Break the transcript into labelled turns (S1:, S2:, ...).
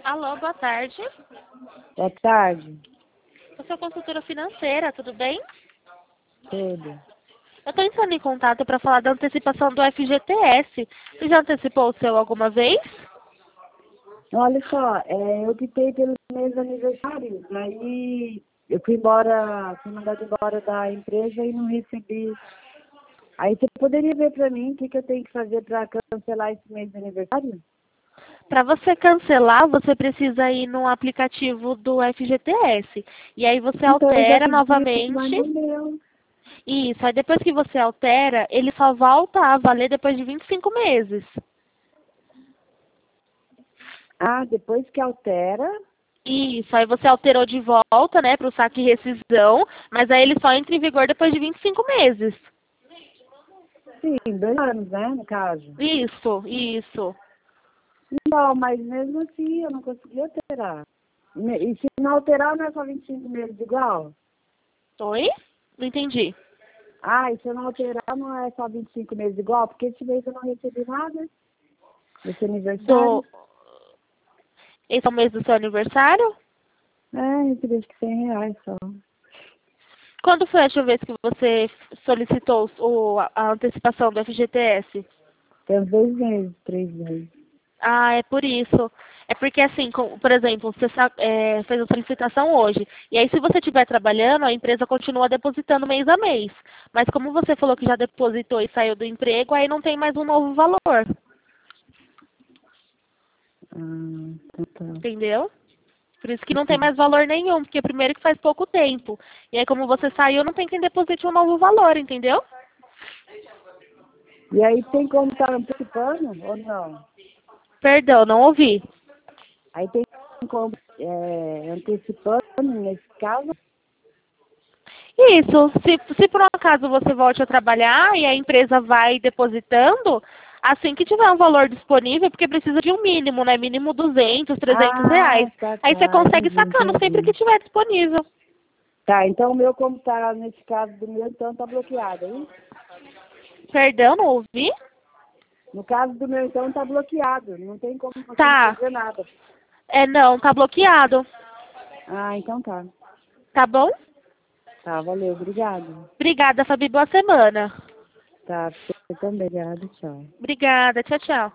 S1: Alô, boa tarde.
S2: Boa tarde.
S1: Eu sou consultora financeira, tudo bem?
S2: Tudo.
S1: Eu estou entrando em contato para falar da antecipação do FGTS. Você já antecipou o seu alguma vez?
S2: Olha só, eu optei pelos meus aniversários, aí eu fui mandada embora da empresa e não recebi. Aí você poderia ver para mim o que eu tenho que fazer para cancelar esse mês de aniversário?
S1: Para você cancelar, você precisa ir no aplicativo do FGTS. E aí você
S2: Então eu já
S1: altera
S2: pedi, mas
S1: novamente.
S2: não deu.
S1: Isso, aí depois que você altera, ele só volta a valer depois de 25 meses.
S2: Ah, depois que altera,
S1: Isso, aí você alterou de volta, né, para o saque e rescisão, mas aí ele só entra em vigor depois de 25 meses.
S2: sim, 2 anos, né, no caso.
S1: Isso.
S2: Não, mas mesmo assim eu não consegui alterar. E se não alterar, não é só 25 meses igual?
S1: Oi? Não entendi.
S2: Ah, e se eu não alterar, não é só 25 meses igual? Porque esse mês eu não recebi nada desse aniversário.
S1: Do... Esse é o mês do seu aniversário?
S2: Recebi acho que R$ 100 só.
S1: Quando foi a última vez que você solicitou a antecipação do FGTS?
S2: Tem uns 2 meses, 3 meses.
S1: Ah, é por isso. É porque assim, por exemplo, você fez a solicitação hoje. E aí, se você estiver trabalhando, a empresa continua depositando mês a mês. Mas como você falou que já depositou e saiu do emprego, aí não tem mais um novo valor.
S2: Então tá.
S1: Entendeu? Por isso que não tem mais valor nenhum, porque primeiro que faz pouco tempo. E aí, como você saiu, não tem quem deposite um novo valor, entendeu?
S2: E aí tem como estar antecipando ou não?
S1: Perdão, não ouvi.
S2: Aí tem como antecipando nesse caso?
S1: Isso, se por um acaso você volte a trabalhar e a empresa vai depositando, assim que tiver um valor disponível, porque precisa de um mínimo, né? Mínimo 200, 300 reais.
S2: Ah, tá,
S1: Aí você
S2: tá.
S1: consegue
S2: Entendi,
S1: sacando sempre que
S2: entendi.
S1: tiver disponível.
S2: Tá, então o meu, como tá nesse caso do meu, então tá bloqueado, hein?
S1: Perdão, não ouvi?
S2: No caso do meu, então tá bloqueado. Não tem como você me
S1: Tá.
S2: fazer nada.
S1: Não, tá bloqueado.
S2: Ah, então tá.
S1: Tá bom?
S2: Tá, valeu, obrigado.
S1: Obrigada, Fabi. Boa semana.
S2: Tá, você também, obrigado, tchau.
S1: Obrigada. Tchau, tchau.